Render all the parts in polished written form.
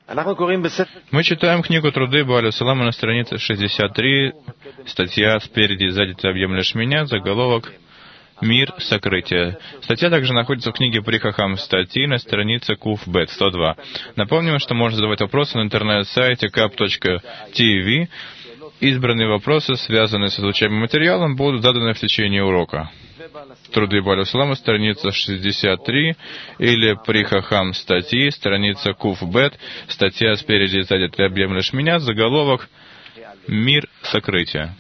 Мы читаем книгу «Труды Бааля Сулама» на странице 63, статья «Спереди и сзади ты объемлешь меня», заголовок «Мир сокрытия». Статья также находится в книге «При Хахам статьи» на странице Куф Бет 102. Напомним, что можно задавать вопросы на интернет-сайте kap.tv. Избранные вопросы, связанные с изучаемым материалом, будут заданы в течение урока. «Труды Бааля Сулама», страница 63, или «При Хахам статьи», страница Куф Бет, статья «Спереди и сзади ты объемлешь меня», заголовок «Мир сокрытия».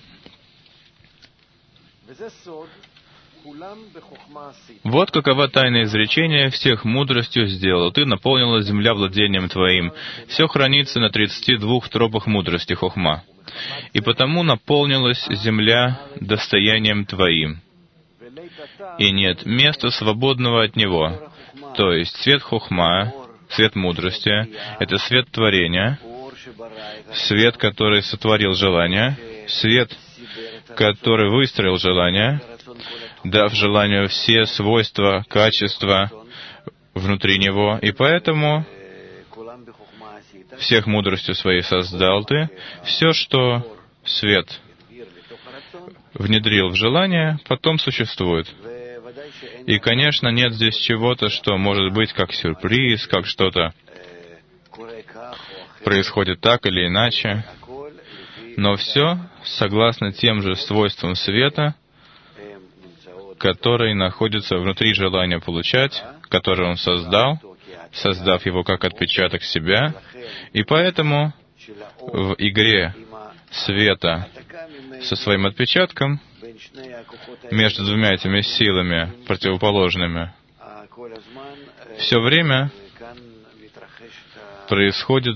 Вот какова тайна изречения: «Всех мудростью сделал ты, наполнила земля владением твоим». Все хранится на 32 тропах мудрости хохма. «И потому наполнилась земля достоянием твоим, и нет места свободного от него». То есть свет хохма, свет мудрости, это свет творения, свет, который сотворил желание, свет, который выстроил желание, дав желанию все свойства, качества внутри него. И поэтому всех мудростью своей создал ты. Все, что свет внедрил в желание, потом существует. И, конечно, нет здесь чего-то, что может быть как сюрприз, как что-то происходит так или иначе. Но все согласно тем же свойствам света, который находится внутри желания получать, который он создал, создав его как отпечаток себя. И поэтому в игре света со своим отпечатком между двумя этими силами противоположными все время происходит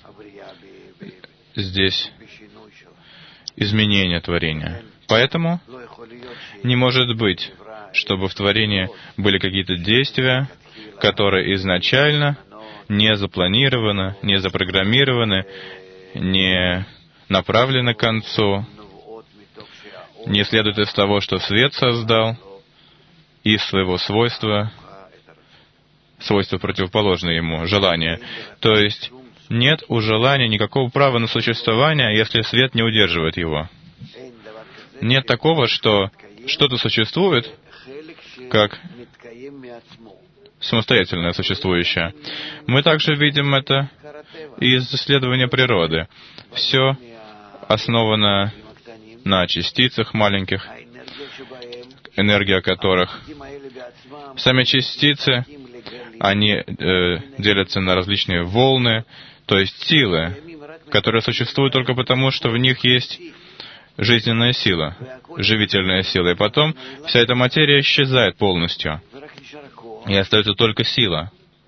здесь изменение творения. Поэтому не может быть, чтобы в творении были какие-то действия, которые изначально не запланированы, не запрограммированы, не направлены к концу, не следует из того, что свет создал, из своего свойства, свойства противоположное ему, желание. То есть нет у желания никакого права на существование, если свет не удерживает его. Нет такого, что что-то существует, как самостоятельное существующее. Мы также видим это из исследования природы. Все основано на частицах маленьких, энергия которых. Сами частицы, они делятся на различные волны, то есть силы, которые существуют только потому, что в них есть жизненная сила, живительная сила. И потом вся эта материя исчезает полностью. И остается только сила.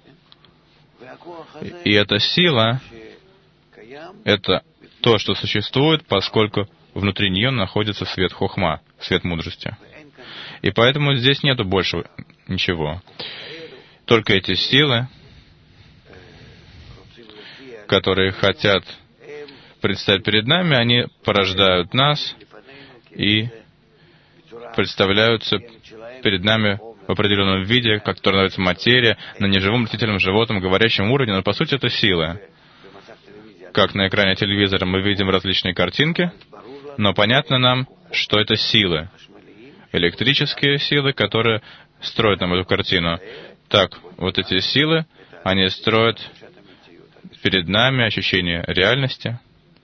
И эта сила — это то, что существует, поскольку внутри нее находится свет хохма, свет мудрости. И поэтому здесь нету больше ничего. Только эти силы, которые хотят предстать перед нами, они порождают нас и представляются перед нами в определенном виде, как становится материя, на неживом растительном животном, говорящем уровне, но по сути это сила. Как на экране телевизора мы видим различные картинки, но понятно нам, что это силы, электрические силы, которые строят нам эту картину. Так, вот эти силы, они строят перед нами ощущение реальности,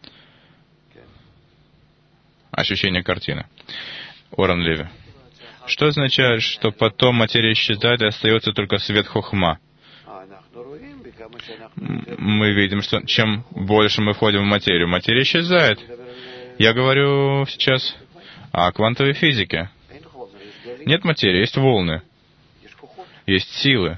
ощущение картины. Оран Леви. Что означает, что потом материя исчезает и остается только свет хохма? Мы видим, что чем больше мы входим в материю, материя исчезает. Я говорю сейчас о квантовой физике. Нет материи, есть волны, есть силы.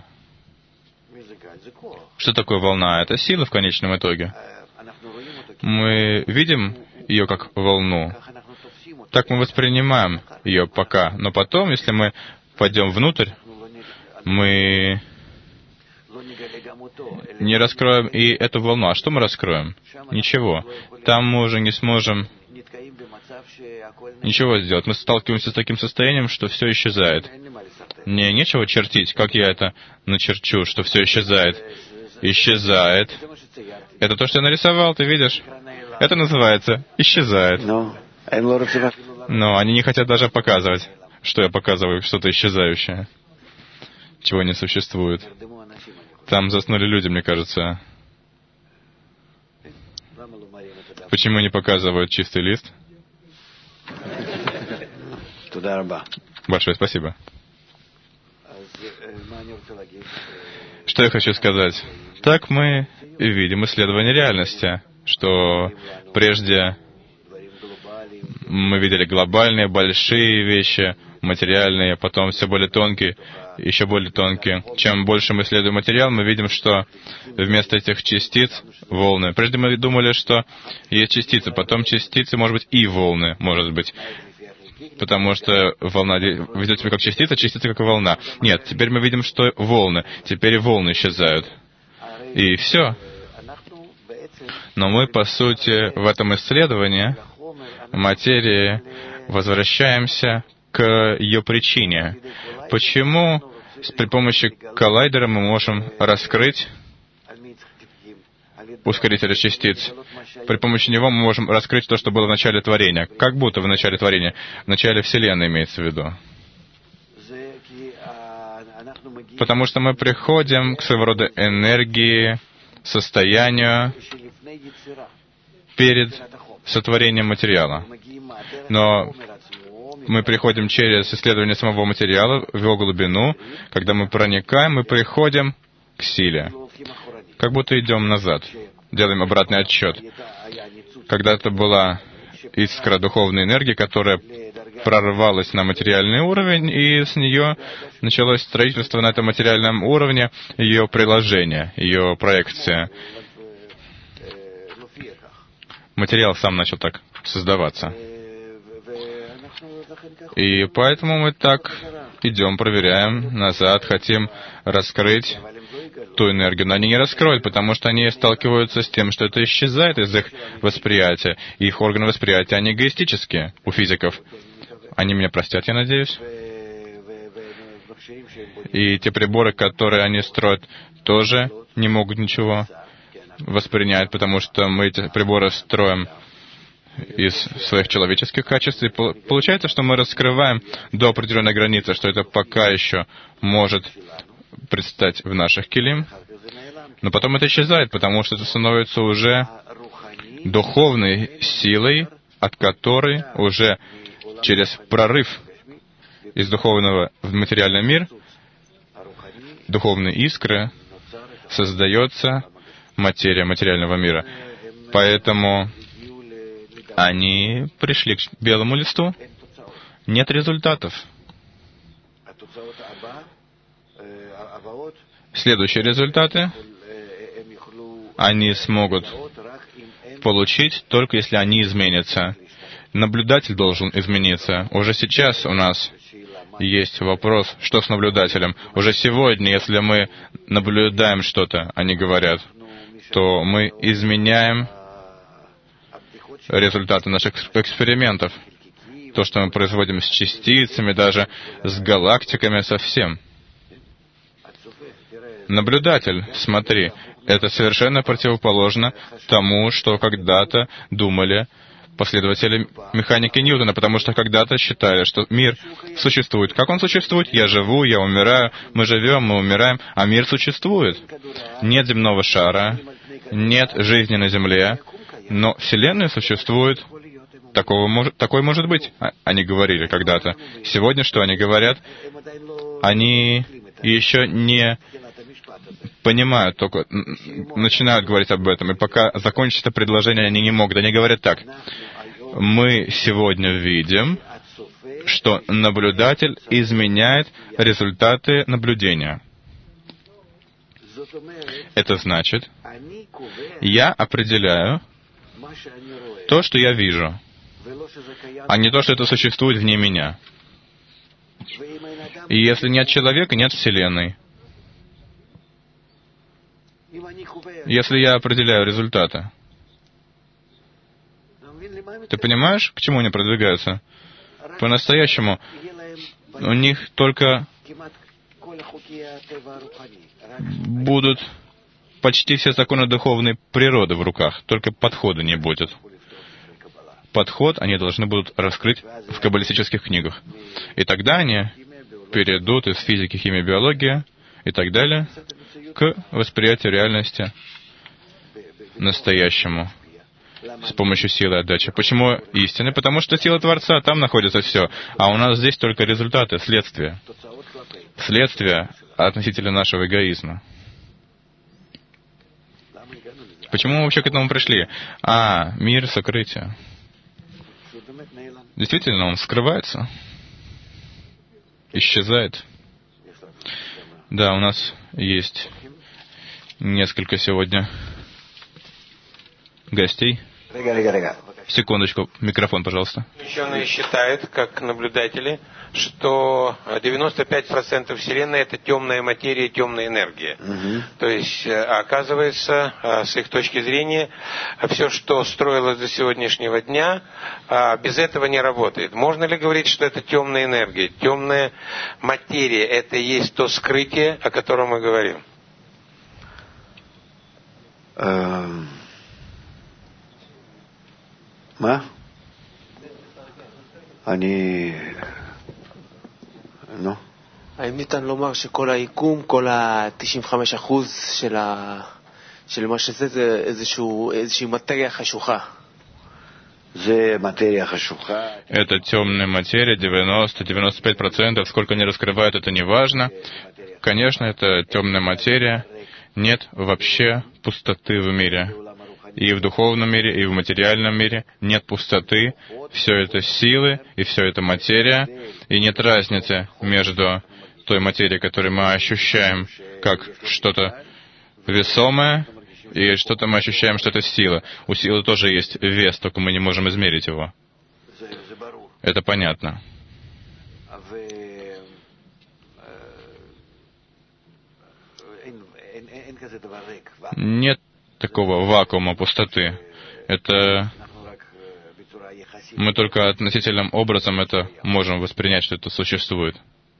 Что такое волна? Это сила в конечном итоге. Мы видим ее как волну. Так мы воспринимаем ее пока. Но потом, если мы пойдем внутрь, мы не раскроем и эту волну. А что мы раскроем? Ничего. Там мы уже не сможем ничего сделать. Мы сталкиваемся с таким состоянием, что все исчезает. Мне нечего чертить, как я это начерчу, что все исчезает. исчезает. Это то, что я нарисовал, ты видишь? Это называется «исчезает». Но они не хотят даже показывать, что я показываю, что-то исчезающее, чего не существует. Там заснули люди, мне кажется. Почему не показывают чистый лист? Большое спасибо. Что я хочу сказать? Так мы видим исследование реальности, что прежде мы видели глобальные, большие вещи, материальные, потом все более тонкие, еще более тонкие. Чем больше мы исследуем материал, мы видим, что вместо этих частиц волны. Прежде мы думали, что есть частицы, потом частицы, может быть, и волны, может быть. Потому что волна ведет себя как частица, частица как волна. Нет, теперь мы видим, что волны. Теперь и волны исчезают. И все. Но мы, по сути, в этом исследовании материи возвращаемся к ее причине. Почему при помощи коллайдера мы можем раскрыть ускорителя частиц? При помощи него мы можем раскрыть то, что было в начале творения. Как будто в начале творения. В начале Вселенной имеется в виду. Потому что мы приходим к своего рода энергии, состоянию перед сотворением материала. Но мы приходим через исследование самого материала в его глубину. Когда мы проникаем, мы приходим к силе. Как будто идем назад. Делаем обратный отсчет. Когда-то была искра духовной энергии, которая прорвалась на материальный уровень, и с нее началось строительство на этом материальном уровне, ее приложение, ее проекция. Материал сам начал так создаваться. И поэтому мы так идем, проверяем, назад, хотим раскрыть ту энергию. Но они не раскроют, потому что они сталкиваются с тем, что это исчезает из их восприятия. И их органы восприятия, они эгоистические у физиков. Они меня простят, я надеюсь. И те приборы, которые они строят, тоже не могут ничего воспринять, потому что мы эти приборы строим из своих человеческих качеств. И получается, что мы раскрываем до определенной границы, что это пока еще может предстать в наших килим. Но потом это исчезает, потому что это становится уже духовной силой, от которой уже через прорыв из духовного в материальный мир, духовной искры, создается материя материального мира. Поэтому они пришли к белому листу. Нет результатов. Следующие результаты они смогут получить только если они изменятся. Наблюдатель должен измениться. Уже сейчас у нас есть вопрос, что с наблюдателем. Уже сегодня, если мы наблюдаем что-то, они говорят, то мы изменяем результаты наших экспериментов. То, что мы производим с частицами, даже с галактиками, совсем. Наблюдатель, смотри, это совершенно противоположно тому, что когда-то думали последователи механики Ньютона, потому что когда-то считали, что мир существует. Как он существует? Я живу, я умираю, мы живем, мы умираем, а мир существует. Нет земного шара, нет жизни на Земле, но Вселенная существует. Такое может быть, они говорили когда-то. Сегодня что они говорят? Они еще не понимают, только начинают говорить об этом, и пока закончится это предложение, они не могут. Они говорят так: мы сегодня видим, что наблюдатель изменяет результаты наблюдения. Это значит, я определяю то, что я вижу, а не то, что это существует вне меня. И если нет человека, нет Вселенной. Если я определяю результаты, ты понимаешь, к чему они продвигаются? По-настоящему, у них только будут почти все законы духовной природы в руках, только подхода не будет. Подход они должны будут раскрыть в каббалистических книгах. И тогда они перейдут из физики, химии, биологии и так далее к восприятию реальности настоящему с помощью силы отдачи. Почему истины? Потому что сила Творца, там находится все, а у нас здесь только результаты, следствия. Следствия относительно нашего эгоизма. Почему мы вообще к этому пришли? Мир сокрытия. Действительно, он скрывается, исчезает. Да, у нас есть несколько сегодня гостей. Секундочку, микрофон, пожалуйста. Ученые считают, как наблюдатели, что 95% Вселенной — это темная материя, темная энергия. То есть, оказывается, с их точки зрения, все, что строилось до сегодняшнего дня, без этого не работает. Можно ли говорить, что это темная энергия? Темная материя — это и есть то скрытие, о котором мы говорим? מה? נו. האם ניתן לומר שכל היקום, כל ה-95% של מה שזה, זה איזושהי מטריה חשוכה? זה מטריה חשוכה. Это темная материя, 90-95%, сколько они раскрывают, это не важно. Конечно, это темная материя. Нет вообще пустоты в мире. И в духовном мире, и в материальном мире нет пустоты. Все это силы, и все это материя. И нет разницы между той материей, которую мы ощущаем как что-то весомое, и что-то мы ощущаем, что это сила. У силы тоже есть вес, только мы не можем измерить его. Это понятно. Нет такого вакуума, пустоты. Это мы только относительным образом это можем воспринять, что это существует.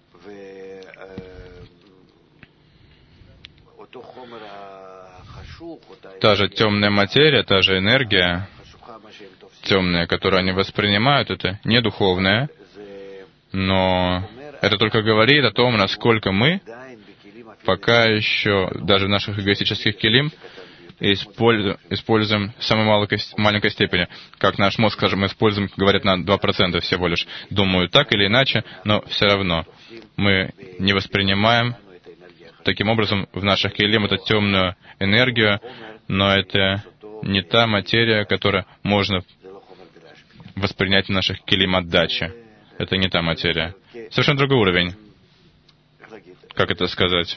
Та же темная материя, та же энергия темная, которую они воспринимают, это не духовная, но это только говорит о том, насколько мы пока еще, даже в наших эгоистических келим, используем в самой маленькой степени. Как наш мозг, скажем, мы используем, говорят, на 2% всего лишь. Думаю, так или иначе, но все равно мы не воспринимаем таким образом в наших келим эту темную энергию, но это не та материя, которую можно воспринять в наших келим отдачи. Это не та материя. Совершенно другой уровень. Как это сказать?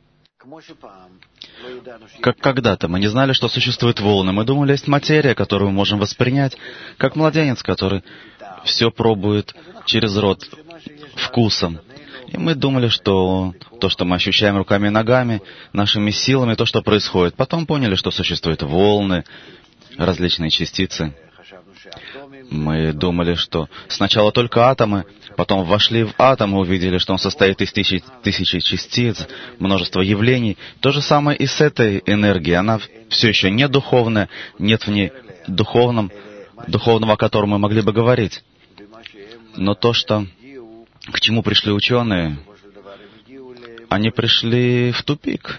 Как когда-то мы не знали, что существуют волны. Мы думали, есть материя, которую мы можем воспринять, как младенец, который все пробует через рот вкусом. И мы думали, что то, что мы ощущаем руками и ногами, нашими силами, то, что происходит. Потом поняли, что существуют волны, различные частицы. Мы думали, что сначала только атомы, потом вошли в атом и увидели, что он состоит из тысячи частиц, множество явлений. То же самое и с этой энергией. Она все еще не духовная, нет в ней духовного, о котором мы могли бы говорить. Но то, к чему пришли ученые, они пришли в тупик.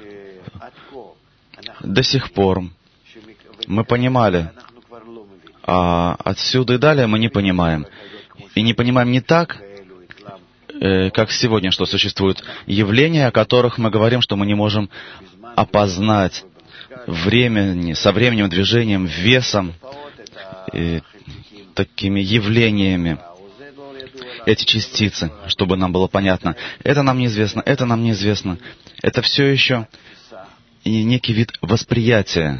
До сих пор мы понимали, а отсюда и далее мы не понимаем. И не понимаем не так, как сегодня, что существуют явления, о которых мы говорим, что мы не можем опознать со временем, движением, весом, такими явлениями. Эти частицы, чтобы нам было понятно. Это нам неизвестно, это нам неизвестно. Это все еще некий вид восприятия.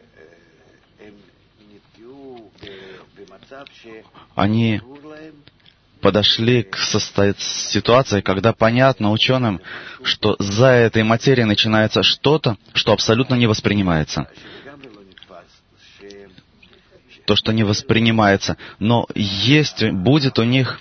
Они подошли к ситуации, когда понятно ученым, что за этой материей начинается что-то, что абсолютно не воспринимается. То, что не воспринимается. Но будет у них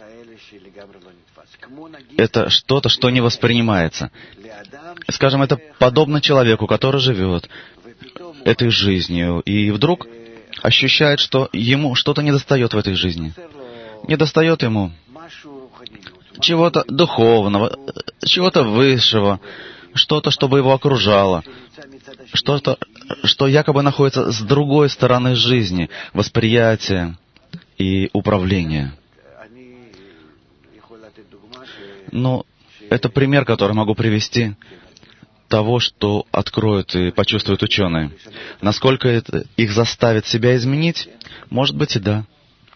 это что-то, что не воспринимается. Скажем, это подобно человеку, который живет, этой жизнью, и вдруг ощущает, что ему что-то недостает в этой жизни. Недостает ему чего-то духовного, чего-то высшего, что-то, чтобы его окружало, что-то, что якобы находится с другой стороны жизни, восприятия и управления. Но это пример, который могу привести того, что откроют и почувствуют ученые. Насколько это их заставит себя изменить? Может быть и да.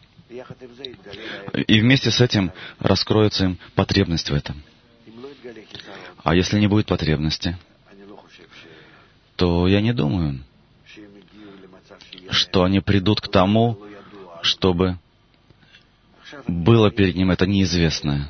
И вместе с этим раскроется им потребность в этом. А если не будет потребности, то я не думаю, что они придут к тому, чтобы было перед ним это неизвестное.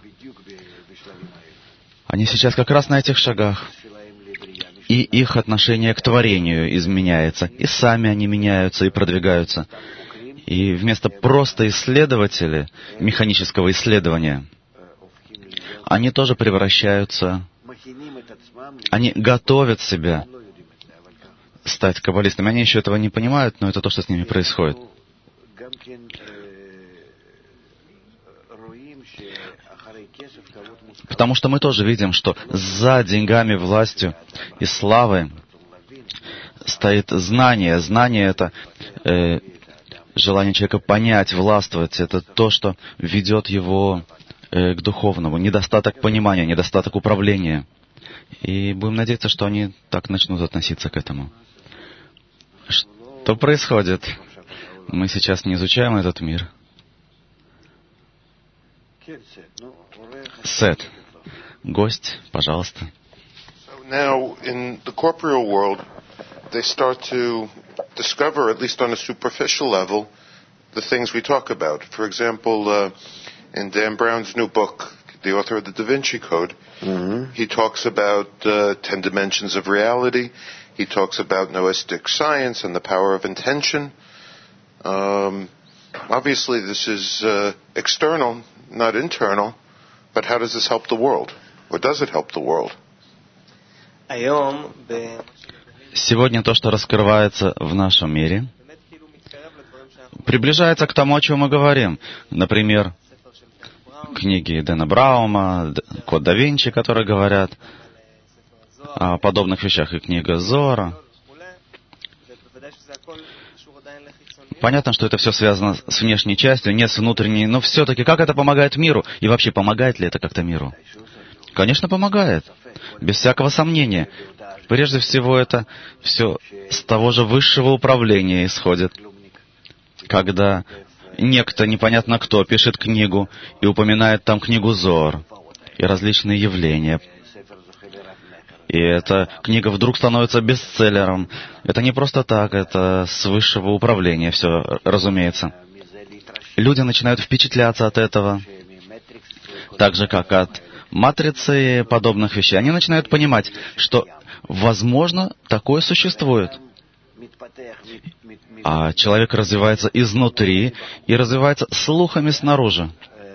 Они сейчас как раз на этих шагах. И их отношение к творению изменяется. И сами они меняются и продвигаются. И вместо просто исследователя, механического исследования, они тоже превращаются, они готовят себя стать каббалистами. Они еще этого не понимают, но это то, что с ними происходит. Потому что мы тоже видим, что за деньгами, властью и славой стоит знание. Знание — это желание человека понять, властвовать. Это то, что ведет его к духовному. Недостаток понимания, недостаток управления. И будем надеяться, что они так начнут относиться к этому. Что происходит? Мы сейчас не изучаем этот мир. Сет. Гость, пожалуйста. Now, in the corporeal world, they start to discover, at least on a superficial level, the things we talk about. For example, in Dan Brown's new book, the author of the Da Vinci Code, he talks about 10 dimensions of reality. He talks about noetic science and the power of intention. Obviously, this is external, not internal. But how does this help the world? Or does it help the world? Сегодня то, что раскрывается в нашем мире, приближается к тому, о чем мы говорим. Например, книги Дэна Браума, Код да Винчи, которые говорят о подобных вещах, и книга Зоара. Понятно, что это все связано с внешней частью, не с внутренней, но все-таки как это помогает миру? И вообще, помогает ли это как-то миру? Конечно, помогает. Без всякого сомнения. Прежде всего, это все с того же высшего управления исходит. Когда некто, непонятно кто, пишет книгу и упоминает там книгу Зоар и различные явления. И эта книга вдруг становится бестселлером. Это не просто так, это с высшего управления все, разумеется. Люди начинают впечатляться от этого, так же, как от матрицы и подобных вещей. Они начинают понимать, что, возможно, такое существует. А человек развивается изнутри и развивается слухами снаружи.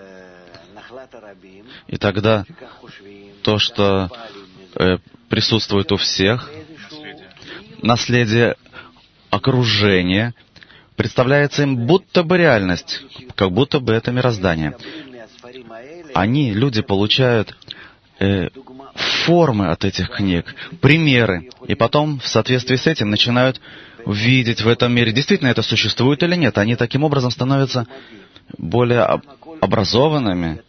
И тогда то, что присутствует у всех, наследие окружения, представляется им будто бы реальность, как будто бы это мироздание. Они, люди, получают формы от этих книг, примеры, и потом в соответствии с этим начинают видеть в этом мире, действительно это существует или нет. Они таким образом становятся более образованными.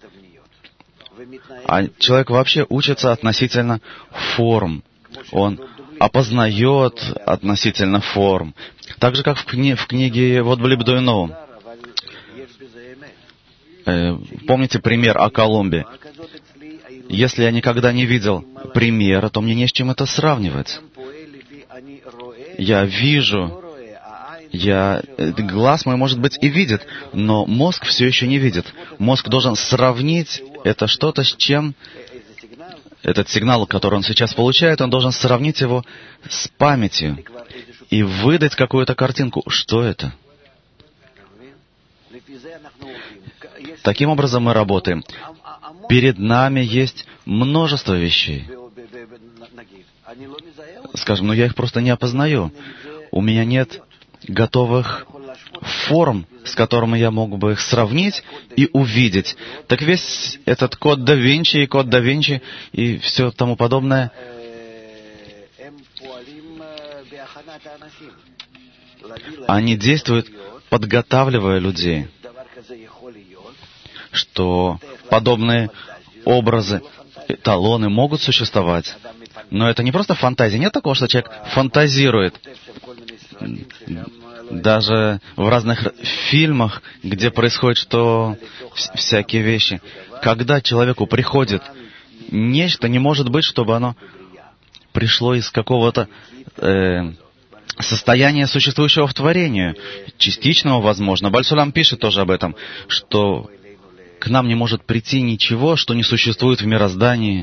А человек вообще учится относительно форм. Он опознает относительно форм. Так же, как в книге «Вот блиб дуйноу». Помните пример о Колумбе? Если я никогда не видел примера, то мне не с чем это сравнивать. Я вижу, глаз мой, может быть, и видит, но мозг все еще не видит. Мозг должен сравнить это что-то с чем... Этот сигнал, который он сейчас получает, он должен сравнить его с памятью и выдать какую-то картинку. Что это? Таким образом мы работаем. Перед нами есть множество вещей. Скажем, но я их просто не опознаю. У меня нет готовых форм, с которыми я мог бы их сравнить и увидеть. Так весь этот код да Винчи и код да Винчи и все тому подобное, они действуют, подготавливая людей, что подобные образы, эталоны могут существовать. Но это не просто фантазия. Нет такого, что человек фантазирует. Даже в разных фильмах, где происходит всякие вещи. Когда человеку приходит нечто, не может быть, чтобы оно пришло из какого-то состояния существующего в творении. Частичного, возможно. Баль-Сулам пишет тоже об этом, что к нам не может прийти ничего, что не существует в мироздании.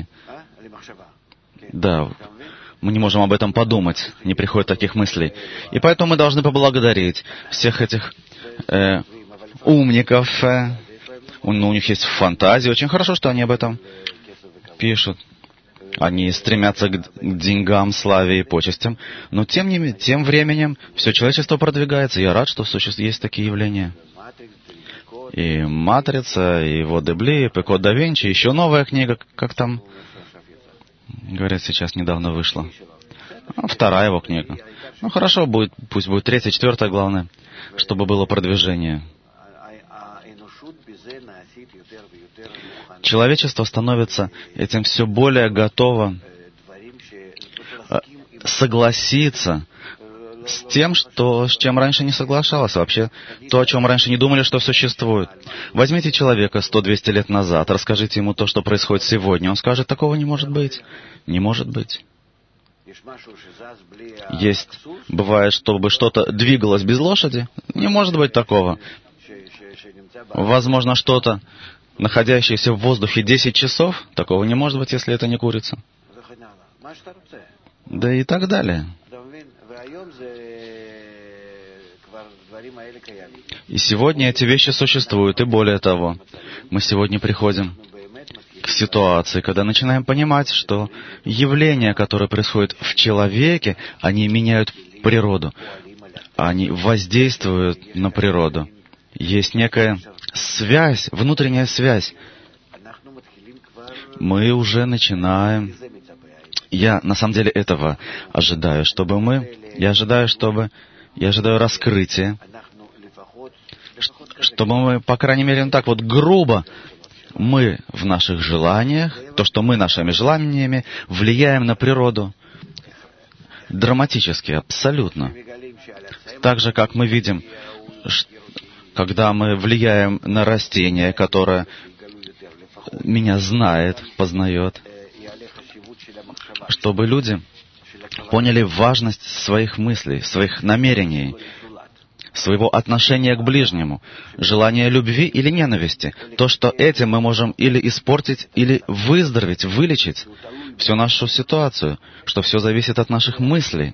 Да, мы не можем об этом подумать, не приходит таких мыслей. И поэтому мы должны поблагодарить всех этих умников. У них есть фантазия. Очень хорошо, что они об этом пишут. Они стремятся к деньгам, славе и почестям. Но тем временем все человечество продвигается. Я рад, что есть такие явления. И «Матрица», и «Водеблип», и «Код да Винчи», еще новая книга, как там, говорят, сейчас недавно вышла. Вторая его книга. Ну, хорошо, пусть будет третья, четвертая, главное, чтобы было продвижение. Человечество становится этим все более готово согласиться с тем, с чем раньше не соглашалось. Вообще, то, о чем раньше не думали, что существует. Возьмите человека 100-200 лет назад, расскажите ему то, что происходит сегодня. Он скажет, такого не может быть. Не может быть. Бывает, чтобы что-то двигалось без лошади. Не может быть такого. Возможно, что-то, находящееся в воздухе 10 часов. Такого не может быть, если это не курица. Да и так далее. И сегодня эти вещи существуют, и более того, мы сегодня приходим к ситуации, когда начинаем понимать, что явления, которые происходят в человеке, они меняют природу, они воздействуют на природу. Есть некая связь, внутренняя связь. Мы уже начинаем... Я на самом деле этого ожидаю, Я ожидаю раскрытия, чтобы мы, по крайней мере, так вот грубо, мы в наших желаниях, то, что мы нашими желаниями влияем на природу, драматически, абсолютно. Так же, как мы видим, когда мы влияем на растение, которое меня знает, познает, чтобы люди поняли важность своих мыслей, своих намерений, своего отношения к ближнему, желания любви или ненависти. То, что этим мы можем или испортить, или выздороветь, вылечить всю нашу ситуацию, что все зависит от наших мыслей.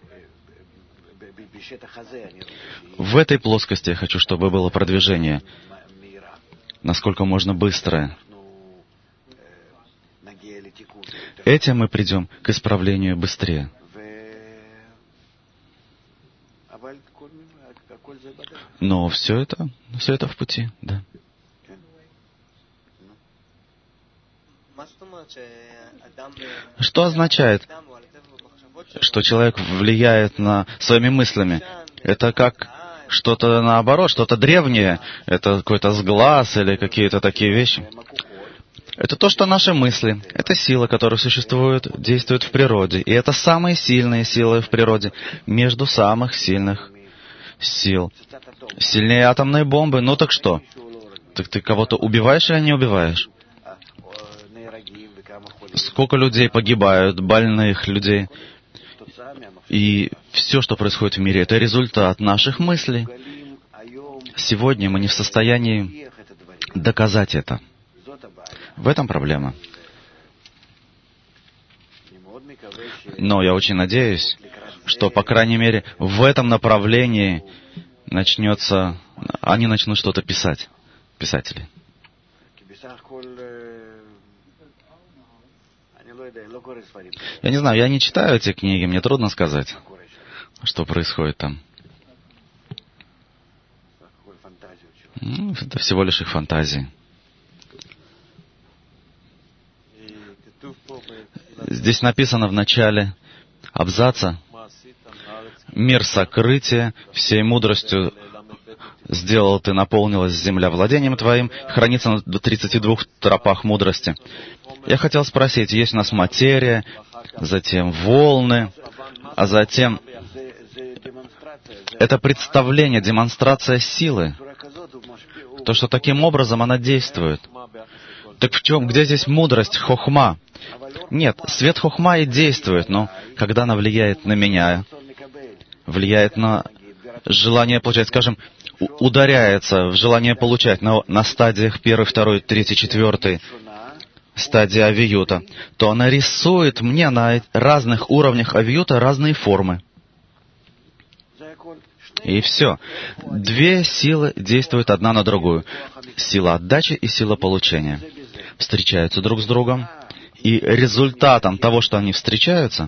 В этой плоскости я хочу, чтобы было продвижение, насколько можно быстрое. Этим мы придем к исправлению быстрее. Но все это в пути, да. Что означает, что человек влияет своими мыслями? Это как что-то наоборот, что-то древнее. Это какой-то сглаз или какие-то такие вещи. Это то, что наши мысли, это сила, которая существует, действует в природе. И это самые сильные силы в природе, между самых сильных сил. Сильнее атомной бомбы, ну так что? Так ты кого-то убиваешь или не убиваешь? Сколько людей погибают, больных людей. И все, что происходит в мире, это результат наших мыслей. Сегодня мы не в состоянии доказать это. В этом проблема. Но я очень надеюсь, что, по крайней мере, в этом направлении они начнут что-то писать, писатели. Я не знаю, я не читаю эти книги, мне трудно сказать. что происходит там. Это всего лишь их фантазии. Здесь написано в начале абзаца: «Мир сокрытия, всей мудростью сделал ты, наполнилась земля владением твоим, хранится на 32 тропах мудрости». Я хотел спросить, есть у нас материя, затем волны, а затем это представление, демонстрация силы. То, что таким образом она действует. Так в чем, где здесь мудрость, хохма? Нет, свет хохма и действует, но когда она влияет на меня, влияет на желание получать, скажем, ударяется в желание получать на стадиях 1, 2, 3, 4 стадии авиюта, то она рисует мне на разных уровнях авиюта разные формы. И все. Две силы действуют одна на другую. Сила отдачи и сила получения. Встречаются друг с другом. И результатом того, что они встречаются,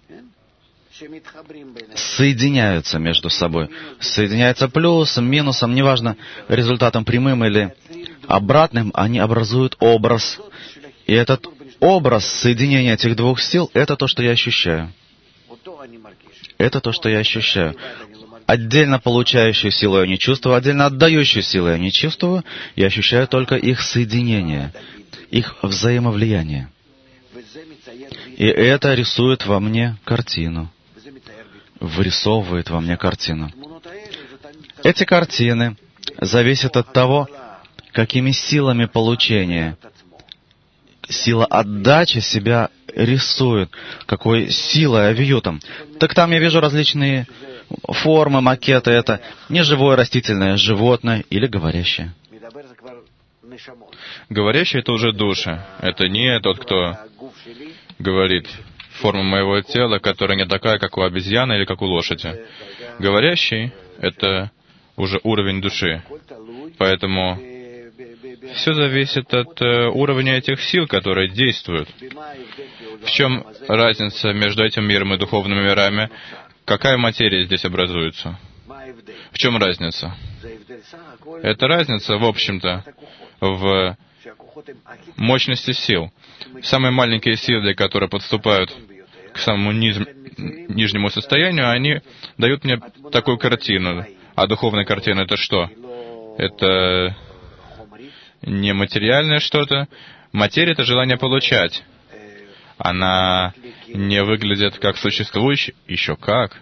соединяются между собой. Соединяются плюсом, минусом, неважно, результатом прямым или обратным, они образуют образ. И этот образ соединения этих двух сил — это то, что я ощущаю. Это то, что я ощущаю. Отдельно получающую силу я не чувствую, отдельно отдающую силу я не чувствую. Я ощущаю только их соединение, их взаимовлияние. И это рисует во мне картину. Вырисовывает во мне картину. Эти картины зависят от того, какими силами получения. Сила отдачи себя рисует, какой силой, авиютом. Так там я вижу различные формы, макеты. Это неживое растительное животное или говорящее. Говорящий — это уже души. Это не тот, кто говорит форма моего тела, которая не такая, как у обезьяны или как у лошади. Говорящий — это уже уровень души. Поэтому все зависит от уровня этих сил, которые действуют. В чем разница между этим миром и духовными мирами? Какая материя здесь образуется? В чем разница? Это разница, в общем-то, в мощности сил. Самые маленькие силы, которые подступают к самому нижнему состоянию, они дают мне такую картину. А духовная картина — это что? Это не материальное что-то. Материя — это желание получать. Она не выглядит как существующая. Еще как.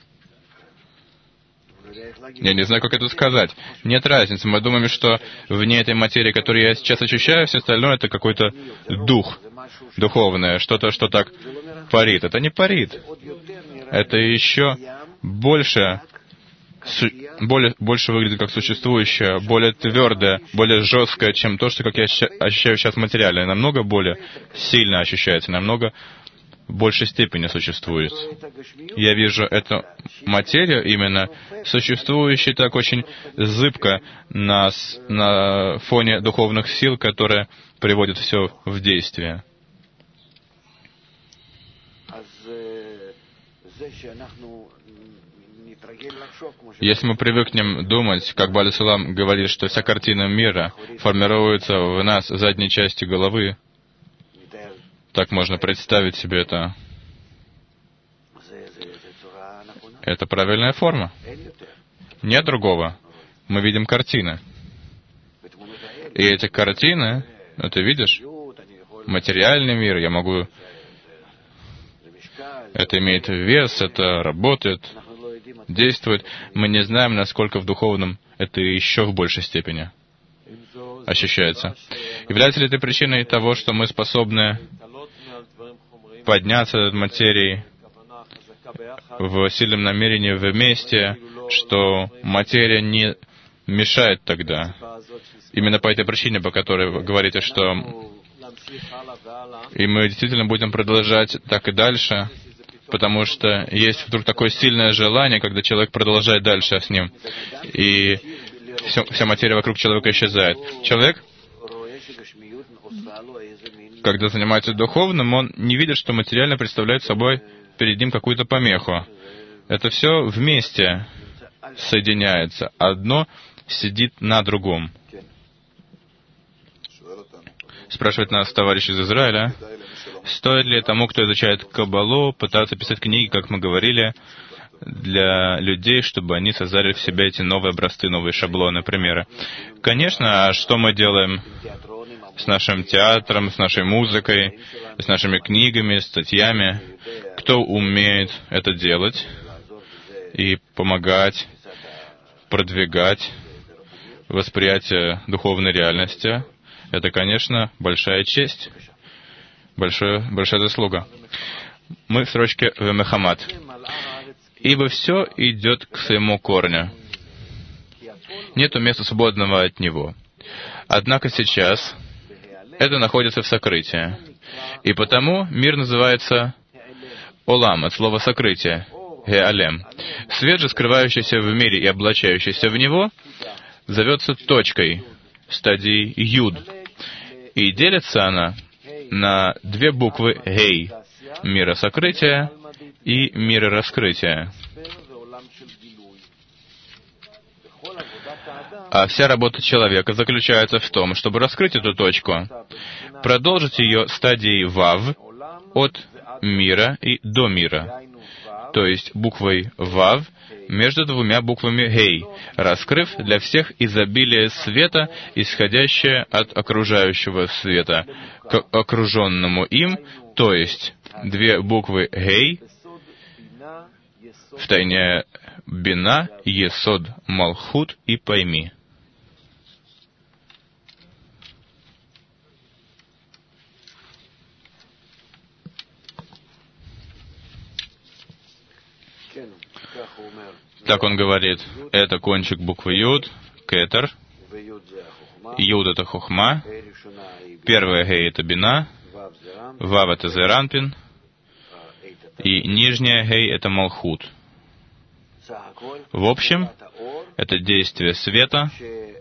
Я не знаю, как это сказать. Нет разницы. Мы думаем, что вне этой материи, которую я сейчас ощущаю, все остальное — это какой-то дух духовное, что-то, что так парит. Это не парит. Это еще больше выглядит как существующее, более твердое, более жесткое, чем то, что, как я ощущаю сейчас материально. Намного более сильно ощущается, намного в большей степени существует. Я вижу эту материю именно существующей так очень зыбко на фоне духовных сил, которые приводят все в действие. Если мы привыкнем думать, как Бааль Сулам говорит, что вся картина мира формируется в нас задней части головы, так можно представить себе это. Это правильная форма. Нет другого. Мы видим картины. И эти картины, ты видишь, материальный мир, я могу... Это имеет вес, это работает, действует. Мы не знаем, насколько в духовном это еще в большей степени ощущается. Является ли это причиной того, что мы способны подняться от материи в сильном намерении вместе, что материя не мешает тогда? Именно по этой причине, по которой вы говорите, что и мы действительно будем продолжать так и дальше, потому что есть вдруг такое сильное желание, когда человек продолжает дальше с ним, и вся материя вокруг человека исчезает. Человек, когда занимается духовным, он не видит, что материально представляет собой перед ним какую-то помеху. Это все вместе соединяется. Одно сидит на другом. Спрашивает нас товарищ из Израиля, стоит ли тому, кто изучает Каббалу, пытаться писать книги, как мы говорили, для людей, чтобы они создали в себе эти новые образцы, новые шаблоны, примеры. Конечно, а что мы делаем с нашим театром, с нашей музыкой, с нашими книгами, статьями? Кто умеет это делать и помогать, продвигать восприятие духовной реальности? Это, конечно, большая честь, большая заслуга. Мы в строчке «Вемехамат». «Ибо все идет к своему корню. Нету места свободного от него. Однако сейчас это находится в сокрытии. И потому мир называется Олам, от слова «сокрытие», Геалем. Свет же, скрывающийся в мире и облачающийся в него, зовется точкой, стадией Юд. И делится она на две буквы Гей — мира сокрытия и мира раскрытия. А вся работа человека заключается в том, чтобы раскрыть эту точку, продолжить ее стадией Вав от мира и до мира, то есть буквой Вав между двумя буквами Гей, раскрыв для всех изобилие света, исходящее от окружающего света, к окруженному им, то есть две буквы Гей, втайне Бина, Есод, Малхут и Пойми. Так он говорит, это кончик буквы Юд, Кетер, Юд — это Хохма, первая Гей — это Бина, Вав — это Зеранпин, и нижняя Гей — это Малхут. В общем, это действие света.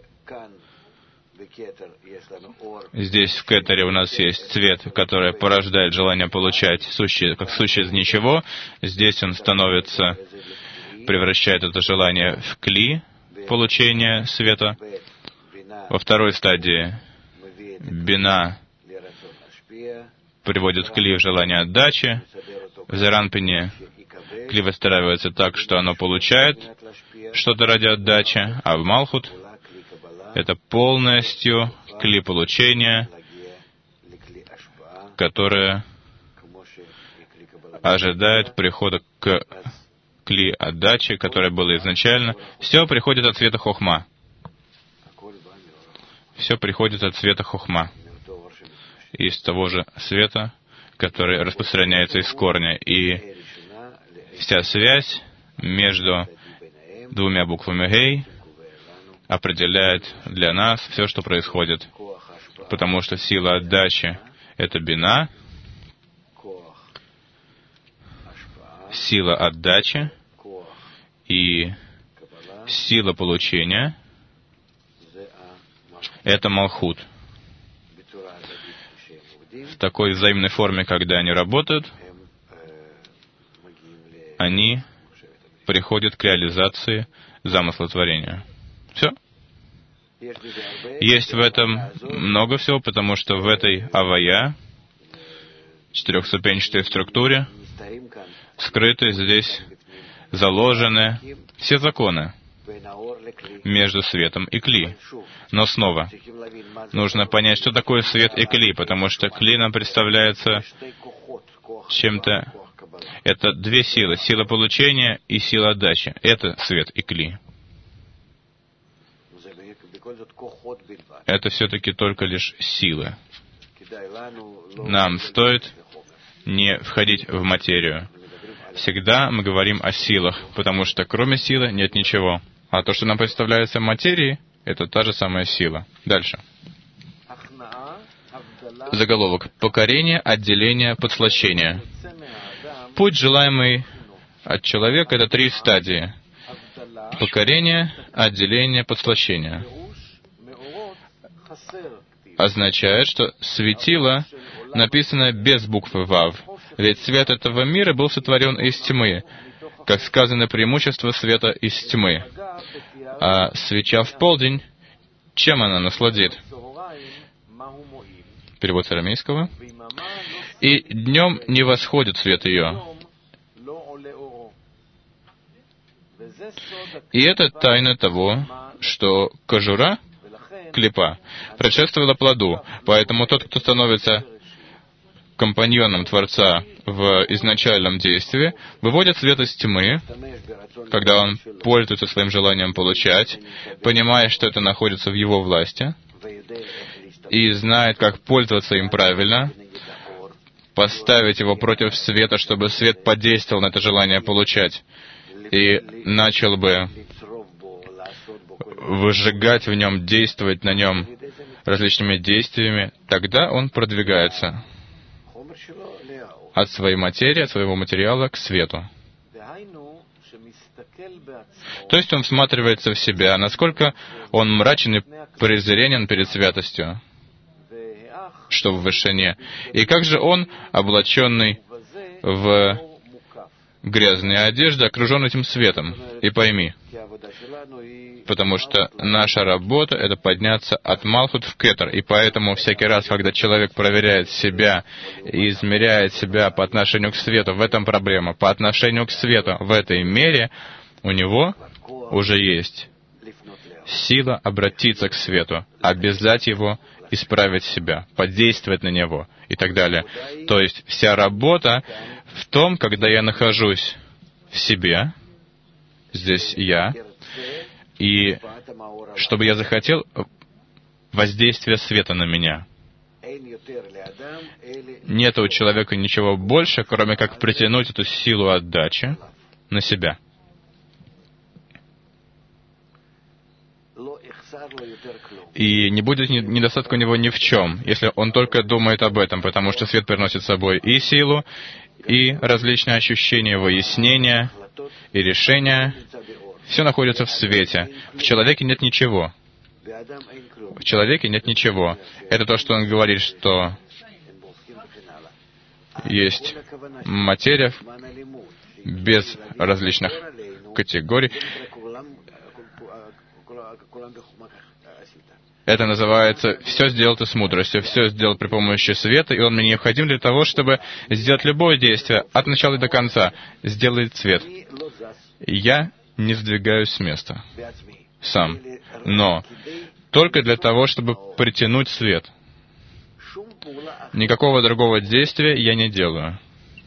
Здесь в Кетере у нас есть цвет, который порождает желание получать как сущее из ничего. Здесь он превращает это желание в кли получения света. Во второй стадии Бина приводит кли в желание отдачи. В Зеранпине кли выстраивается так, что оно получает что-то ради отдачи, а в Малхут это полностью кли получения, которое ожидает прихода к кли отдачи, которое было изначально. Все приходит от цвета Хохма. Все приходит от цвета Хохма. Из того же света, который распространяется из корня. И вся связь между двумя буквами Гей определяет для нас все, что происходит. Потому что сила отдачи — это Бина, сила отдачи и сила получения — это Малхут. В такой взаимной форме, когда они работают, они приходят к реализации замысла творения. Все. Есть в этом много всего, потому что в этой Авая, четырехступенчатой структуре, скрыты здесь, заложены все законы между светом и кли. Но снова, нужно понять, что такое свет и кли, потому что кли нам представляется чем-то... Это две силы, сила получения и сила отдачи. Это свет и кли. Это все-таки только лишь силы. Нам стоит не входить в материю. Всегда мы говорим о силах, потому что кроме силы нет ничего. А то, что нам представляется материей, это та же самая сила. Дальше. Заголовок. Покорение, отделение, подслащение. Путь, желаемый от человека, это 3 стадии. Покорение, отделение, подслащение. Означает, что светило написано без буквы Вав. Ведь свет этого мира был сотворен из тьмы. Как сказано, преимущество света из тьмы. А свеча в полдень, чем она насладит? Перевод с арамейского. И днем не восходит свет ее. И это тайна того, что кожура, клипа, предшествовала плоду. Поэтому тот, кто становится компаньоном Творца в изначальном действии, выводит свет из тьмы, когда он пользуется своим желанием получать, понимая, что это находится в его власти, и знает, как пользоваться им правильно, поставить его против света, чтобы свет подействовал на это желание получать, и начал бы выжигать в нем, действовать на нем различными действиями, тогда он продвигается от своей материи, от своего материала к свету. То есть он всматривается в себя, насколько он мрачен и презренен перед святостью, что в вышине. И как же он, облаченный в грязные одежды, окружен этим светом. И пойми, потому что наша работа — это подняться от Малхут в Кетер. И поэтому всякий раз, когда человек проверяет себя и измеряет себя по отношению к свету, в этом проблема. По отношению к свету в этой мере у него уже есть сила обратиться к свету, обязать его исправить себя, подействовать на него и так далее. То есть вся работа в том, когда я нахожусь в себе, здесь я, и чтобы я захотел воздействия света на меня. Нет у человека ничего больше, кроме как притянуть эту силу отдачи на себя. И не будет недостатка у него ни в чем, если он только думает об этом, потому что свет приносит с собой и силу, и различные ощущения, выяснения, и решения. Все находится в свете. В человеке нет ничего. В человеке нет ничего. Это то, что он говорит, что есть материя без различных категорий. Это называется «все сделал ты с мудростью», «все сделал при помощи света», и он мне необходим для того, чтобы сделать любое действие от начала и до конца. Сделает свет. Я не сдвигаюсь с места сам, но только для того, чтобы притянуть свет. Никакого другого действия я не делаю.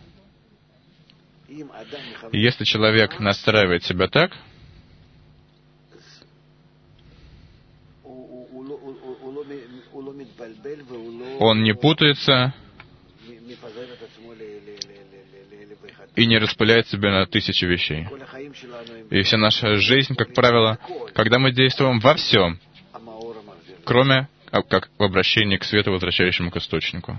Если человек настраивает себя так, он не путается и не распыляет себя на тысячи вещей. И вся наша жизнь, как правило, когда мы действуем во всем, кроме как в обращении к свету, возвращающему к источнику.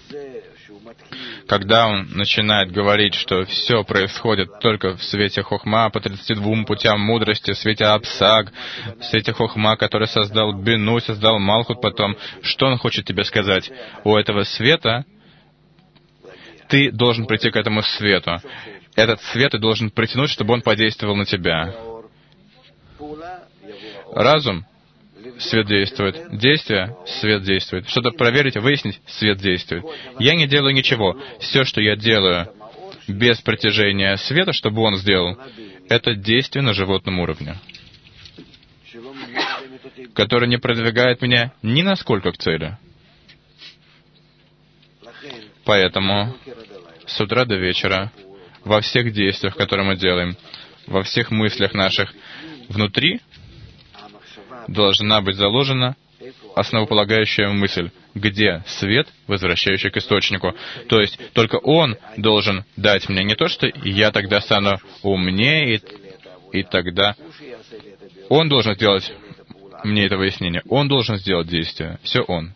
Когда он начинает говорить, что все происходит только в свете Хохма, по 32 путям мудрости, в свете Апсаг, в свете Хохма, который создал Бину, создал Малхут потом, что он хочет тебе сказать? У этого света ты должен прийти к этому свету. Этот свет ты должен притянуть, чтобы он подействовал на тебя. Разум — свет действует. Действие — свет действует. Что-то проверить, выяснить — свет действует. Я не делаю ничего. Все, что я делаю без притяжения света, чтобы он сделал, это действие на животном уровне, которое не продвигает меня ни насколько к цели. Поэтому с утра до вечера, во всех действиях, которые мы делаем, во всех мыслях наших, внутри должна быть заложена основополагающая мысль, где свет, возвращающий к источнику. То есть только он должен дать мне не то, что я тогда стану умнее, и тогда он должен сделать мне это выяснение. Он должен сделать действие. Все он.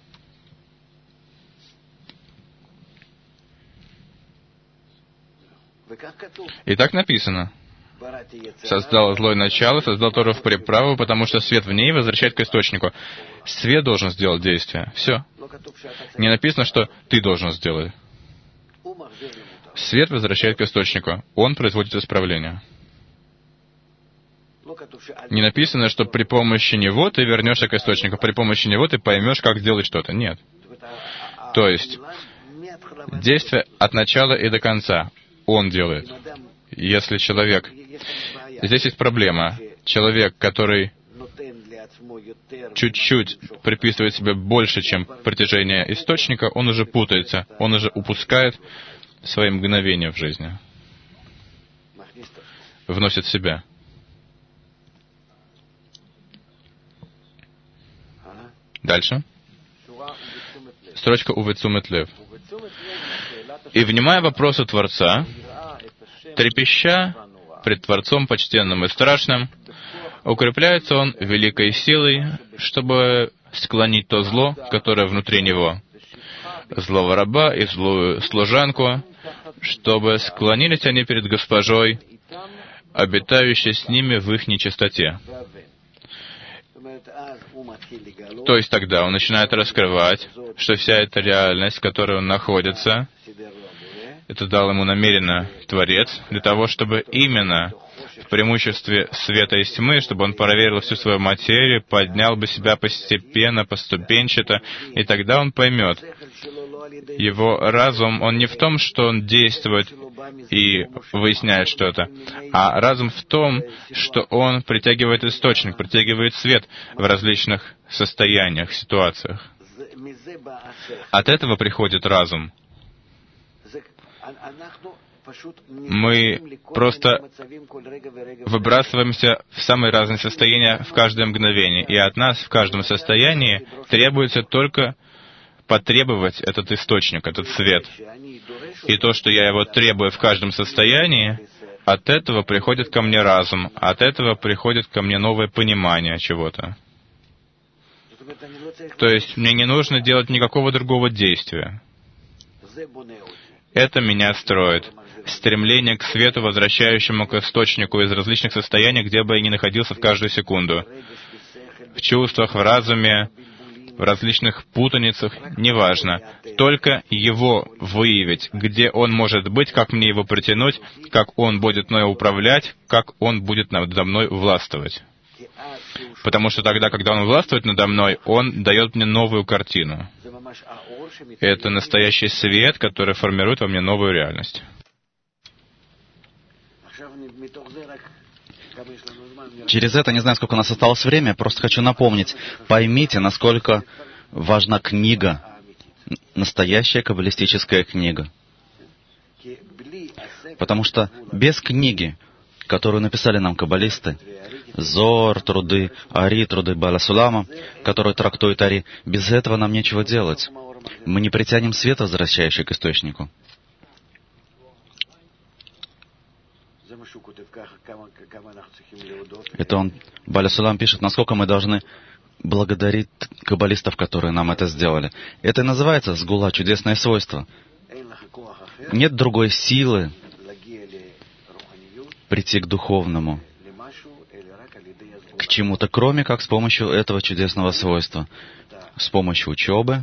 И так написано. Создал злое начало, создал Тору в приправу, потому что свет в ней возвращает к источнику. Свет должен сделать действие. Все. Не написано, что ты должен сделать. Свет возвращает к источнику. Он производит исправление. Не написано, что при помощи него ты вернешься к источнику, при помощи него ты поймешь, как сделать что-то. Нет. То есть, действие от начала и до конца он делает. Если человек... Здесь есть проблема. Человек, который чуть-чуть приписывает себе больше, чем притяжение источника, он уже путается, он уже упускает свои мгновения в жизни. Вносит в себя. Дальше. Строчка «Увецумет лев». «И, внимая вопросу Творца, трепеща пред Творцом почтенным и страшным, укрепляется он великой силой, чтобы склонить то зло, которое внутри него, злого раба и злую служанку, чтобы склонились они перед Госпожой, обитающей с ними в их нечистоте». То есть тогда он начинает раскрывать, что вся эта реальность, в которой он находится, это дал ему намеренно Творец, для того, чтобы именно в преимуществе света и тьмы, чтобы он проверил всю свою материю, поднял бы себя постепенно, поступенчато, и тогда он поймет. Его разум, он не в том, что он действует и выясняет что-то, а разум в том, что он притягивает источник, притягивает свет в различных состояниях, ситуациях. От этого приходит разум. Мы просто выбрасываемся в самые разные состояния в каждое мгновение, и от нас в каждом состоянии требуется только потребовать этот источник, этот свет. И то, что я его требую в каждом состоянии, от этого приходит ко мне разум, от этого приходит ко мне новое понимание чего-то. То есть мне не нужно делать никакого другого действия. Это меня строит. Стремление к свету, возвращающему к источнику из различных состояний, где бы я ни находился в каждую секунду. В чувствах, в разуме, в различных путаницах, неважно. Только его выявить, где он может быть, как мне его притянуть, как он будет мной управлять, как он будет надо мной властвовать. Потому что тогда, когда он властвует надо мной, он дает мне новую картину. Это настоящий свет, который формирует во мне новую реальность. Через это, не знаю, сколько у нас осталось времени, просто хочу напомнить. Поймите, насколько важна книга, настоящая каббалистическая книга. Потому что без книги, которую написали нам каббалисты, Зоар, труды Ари, труды Бааля Сулама, которые трактуют Ари, без этого нам нечего делать. Мы не притянем свет, возвращающий к источнику. Это он, Бааля Сулам пишет, насколько мы должны благодарить каббалистов, которые нам это сделали. Это и называется сгула, чудесное свойство. Нет другой силы прийти к духовному, к чему-то, кроме как с помощью этого чудесного свойства. С помощью учебы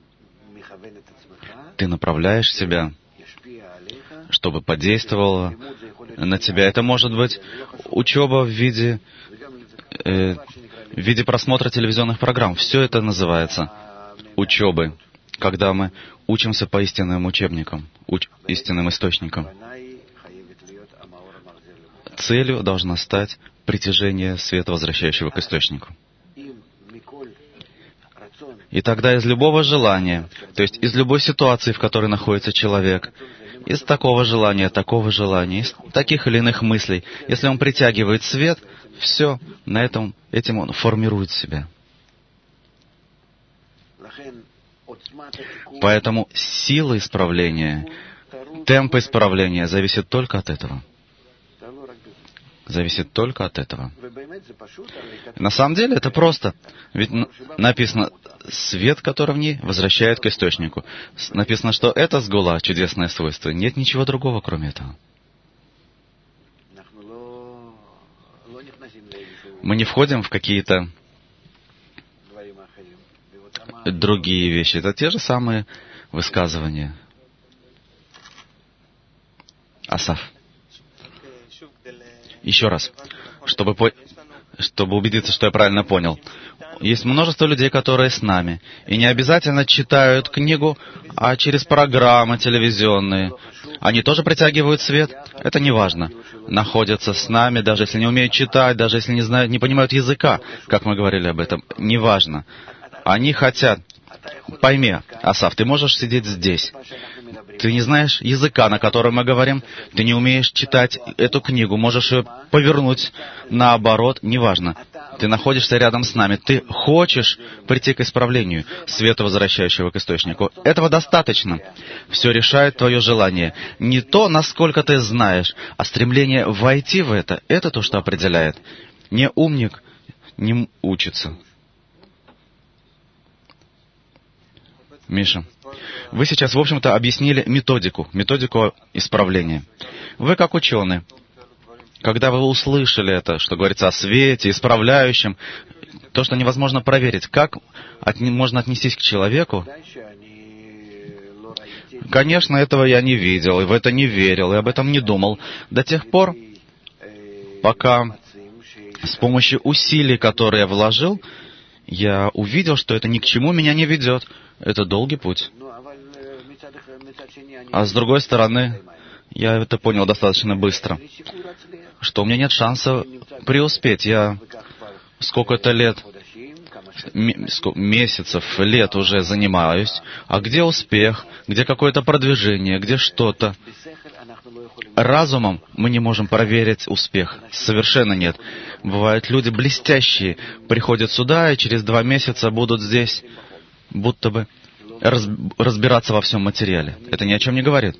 ты направляешь себя, чтобы подействовало на тебя. Это может быть учеба в виде просмотра телевизионных программ. Все это называется учебой, когда мы учимся по истинным учебникам, истинным источникам. Целью должна стать притяжение света, возвращающего к источнику. И тогда из любого желания, то есть из любой ситуации, в которой находится человек, из такого желания, из таких или иных мыслей, если он притягивает свет, все, этим он формирует себя. Поэтому сила исправления, темп исправления зависит только от этого. Зависит только от этого. На самом деле это просто. Ведь написано, свет, который в ней, возвращает к источнику. Написано, что это сгула, чудесное свойство. Нет ничего другого, кроме этого. Мы не входим в какие-то другие вещи. Это те же самые высказывания. Асаф. Еще раз, чтобы чтобы убедиться, что я правильно понял. Есть множество людей, которые с нами, и не обязательно читают книгу, а через программы телевизионные. Они тоже притягивают свет, это не важно. Находятся с нами, даже если не умеют читать, даже если не знают, не понимают языка, как мы говорили об этом, не важно. Они хотят. Пойми, Асав, ты можешь сидеть здесь. Ты не знаешь языка, на котором мы говорим, ты не умеешь читать эту книгу, можешь ее повернуть наоборот, неважно. Ты находишься рядом с нами, ты хочешь прийти к исправлению, света, возвращающего к источнику. Этого достаточно. Все решает твое желание. Не то, насколько ты знаешь, а стремление войти в это то, что определяет. Не умник не учится. Миша, вы сейчас, в общем-то, объяснили методику исправления. Вы как ученый, когда вы услышали это, что говорится о свете, исправляющем, то, что невозможно проверить, как можно отнестись к человеку? Конечно, этого я не видел, и в это не верил, и об этом не думал, до тех пор, пока с помощью усилий, которые я вложил, я увидел, что это ни к чему меня не ведет. Это долгий путь. А с другой стороны, я это понял достаточно быстро, что у меня нет шанса преуспеть. Я сколько-то лет, месяцев, лет уже занимаюсь. А где успех? Где какое-то продвижение? Где что-то? Разумом мы не можем проверить успех. Совершенно нет. Бывают люди блестящие, приходят сюда и через 2 месяца будут здесь, будто бы разбираться во всем материале. Это ни о чем не говорит.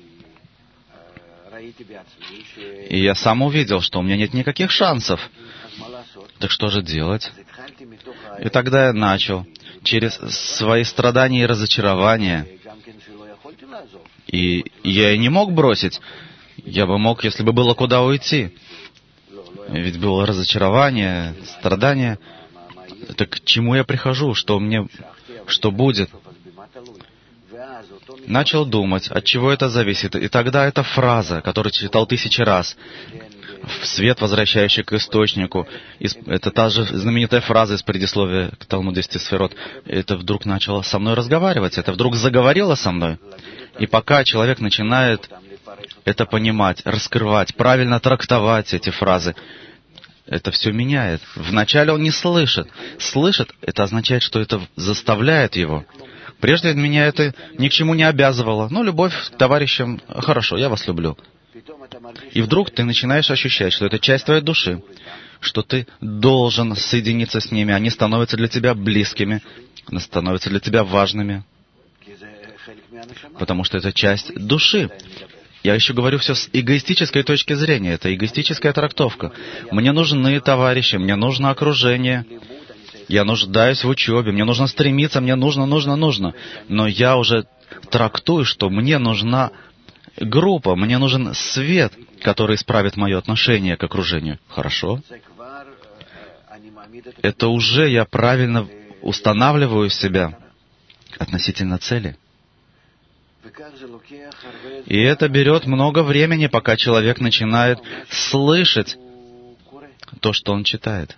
И я сам увидел, что у меня нет никаких шансов. Так что же делать? И тогда я начал через свои страдания и разочарования. И я и не мог бросить. Я бы мог, если бы было куда уйти. Ведь было разочарование, страдание. Так к чему я прихожу? Что будет? Начал думать, от чего это зависит. И тогда эта фраза, которую читал 1000 раз, «Свет, возвращающий к источнику», это та же знаменитая фраза из предисловия к Талмуду 10 сферот, это вдруг начало со мной разговаривать, это вдруг заговорило со мной. И пока человек начинает это понимать, раскрывать, правильно трактовать эти фразы, это все меняет. Вначале он не слышит. Слышит, это означает, что это заставляет его. Прежде меня это ни к чему не обязывало. Ну, любовь к товарищам, хорошо, я вас люблю. И вдруг ты начинаешь ощущать, что это часть твоей души, что ты должен соединиться с ними, они становятся для тебя близкими, становятся для тебя важными, потому что это часть души. Я еще говорю все с эгоистической точки зрения, это эгоистическая трактовка. Мне нужны товарищи, мне нужно окружение, я нуждаюсь в учебе, мне нужно стремиться, мне нужно. Но я уже трактую, что мне нужна группа, мне нужен свет, который исправит мое отношение к окружению. Хорошо? Это уже я правильно устанавливаю себя относительно цели. И это берет много времени, пока человек начинает слышать то, что он читает.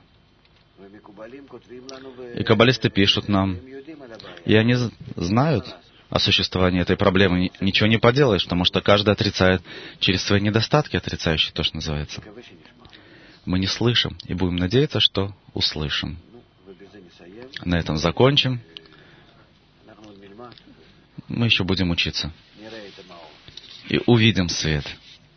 И каббалисты пишут нам, и они знают о существовании этой проблемы. Ничего не поделаешь, потому что каждый отрицает через свои недостатки, отрицающие то, что называется. Мы не слышим, и будем надеяться, что услышим. На этом закончим. Мы еще будем учиться. И увидим свет.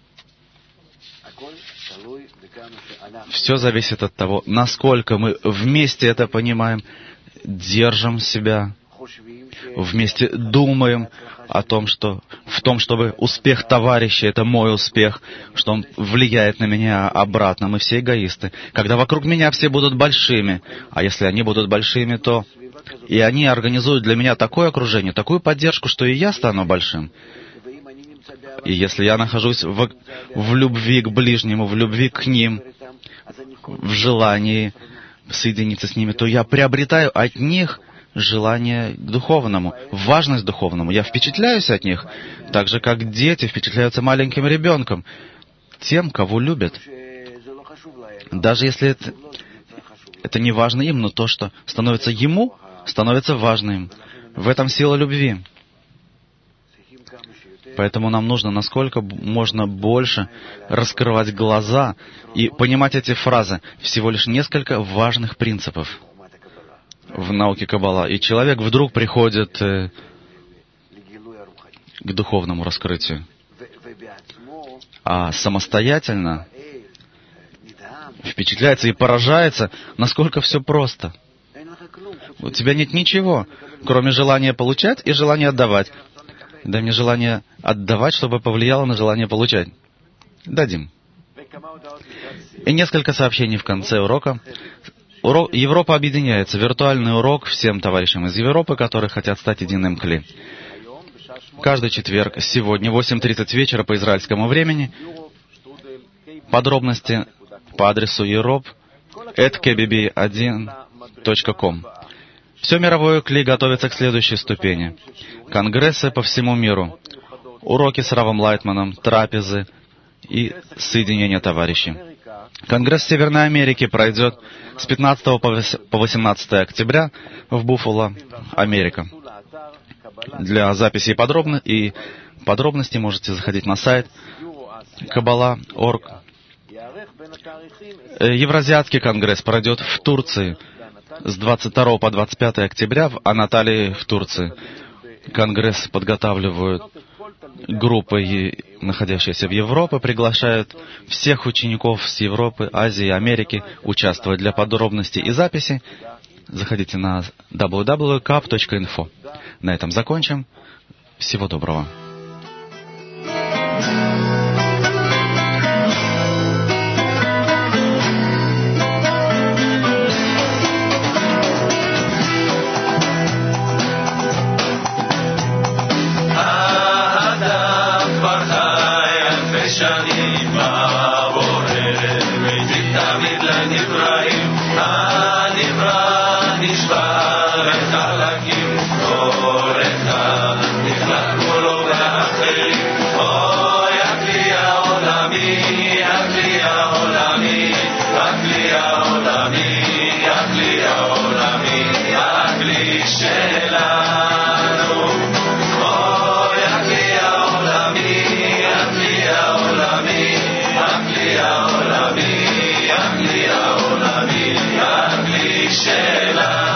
Все зависит от того, насколько мы вместе это понимаем, держим себя, вместе думаем о том, что в том, чтобы успех товарища — это мой успех, что он влияет на меня обратно. Мы все эгоисты. Когда вокруг меня все будут большими, а если они будут большими, то и они организуют для меня такое окружение, такую поддержку, что и я стану большим. И если я нахожусь в любви к ближнему, в любви к ним, в желании соединиться с ними, то я приобретаю от них желание к духовному, важность духовному. Я впечатляюсь от них, так же, как дети впечатляются маленьким ребенком, тем, кого любят. Даже если это не важно им, но то, что становится ему, становится важным им. В этом сила любви. Поэтому нам нужно насколько можно больше раскрывать глаза и понимать эти фразы. Всего лишь несколько важных принципов в науке Каббала. И человек вдруг приходит к духовному раскрытию. А самостоятельно впечатляется и поражается, насколько все просто. У тебя нет ничего, кроме желания получать и желания отдавать. Дай мне желание отдавать, чтобы повлияло на желание получать. Дадим. И несколько сообщений в конце урока. Европа объединяется. Виртуальный урок всем товарищам из Европы, которые хотят стать единым кли. Каждый четверг, сегодня, 8:30 вечера по израильскому времени. Подробности по адресу europe@kbb1.com. Все мировое кли готовится к следующей ступени. Конгрессы по всему миру, уроки с Равом Лайтманом, трапезы и соединение товарищей. Конгресс Северной Америки пройдет с 15 по 18 октября в Буффало, Америка. Для записи и подробностей можете заходить на сайт kabbalah.org. Евразиатский конгресс пройдет в Турции с 22 по 25 октября в Анаталии в Турции. Конгресс подготавливают группы, находящиеся в Европе, приглашают всех учеников с Европы, Азии, Америки участвовать. Для подробностей и записи заходите на www.kap.info. На этом закончим. Всего доброго. Shela